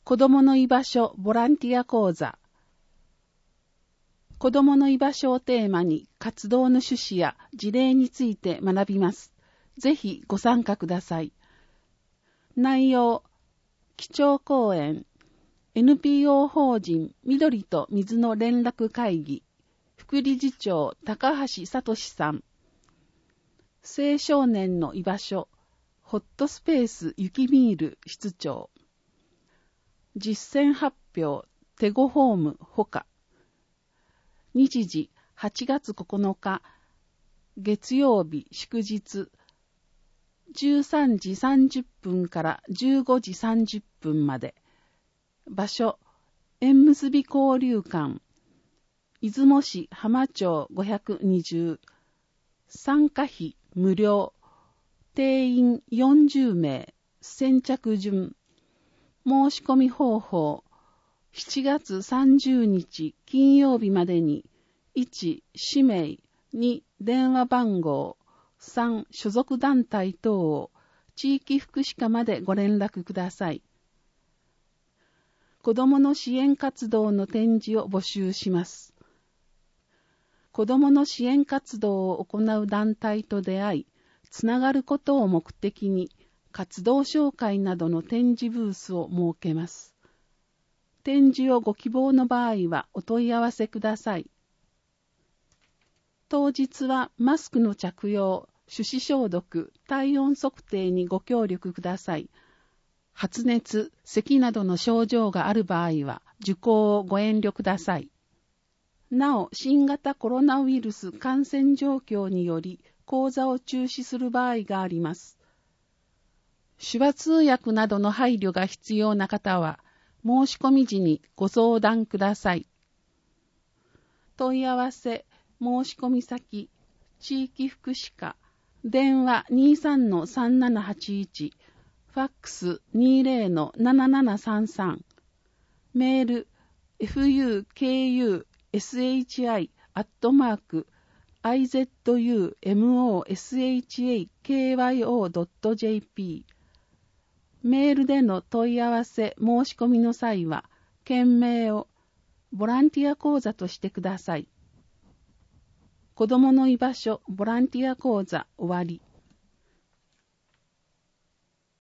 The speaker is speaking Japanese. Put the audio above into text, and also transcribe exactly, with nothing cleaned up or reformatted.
子どもの居場所ボランティア講座。子どもの居場所をテーマに活動の趣旨や事例について学びます。ぜひご参加ください。内容、基調講演、エヌピーオー 法人緑と水の連絡会議、副理事長高橋聡さん。青少年の居場所、ホットスペース雪ミール室長。実践発表、テゴホームほか。日時はちがつここのか、月曜日祝日、じゅうさんじさんじゅっぷんからじゅうごじさんじゅっぷんまで。場所、縁結び交流館、出雲市浜町ごひゃくにじゅう。参加費無料。定員よんじゅうめい。先着順。申し込み方法。しちがつさんじゅうにち金曜日までに、いち氏名、に電話番号、さん所属団体等を地域福祉課までご連絡ください。子どもの支援活動の展示を募集します。子どもの支援活動を行う団体と出会い、つながることを目的に活動紹介などの展示ブースを設けます。展示をご希望の場合はお問い合わせください。当日はマスクの着用、手指消毒、体温測定にご協力ください。発熱、咳などの症状がある場合は受講をご遠慮ください。なお、新型コロナウイルス感染状況により講座を中止する場合があります。手話通訳などの配慮が必要な方は、申し込み時にご相談ください。問い合わせ、申し込み先、地域福祉課、電話 にじゅうさんのさんななはちいち、ファックス にじゅうのななななさんさん、メール、エフユーケーユーエスエイチアイ アットマーク、アイゼットユーエムオーエスエイチエーケーワイオードットジェーピー、メールでの問い合わせ申し込みの際は、件名をボランティア講座としてください。子どもの居場所ボランティア講座終わり。